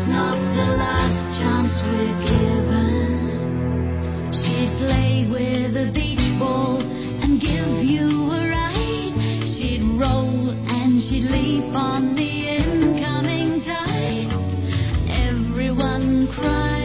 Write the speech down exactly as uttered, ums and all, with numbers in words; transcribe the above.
not the last chance we're given. She'd play with a beach ball and give you a ride. She'd roll and she'd leap on the incoming tide. Everyone cried.